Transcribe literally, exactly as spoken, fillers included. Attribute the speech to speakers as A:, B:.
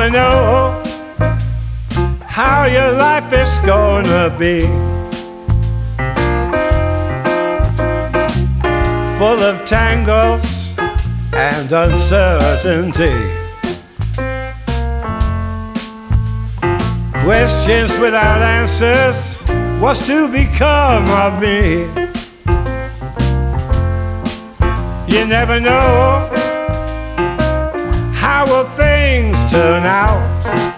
A: never know how your life is gonna be. Full of tangles and uncertainty. Questions without answers. What's to become of me? You never know how will things turn out.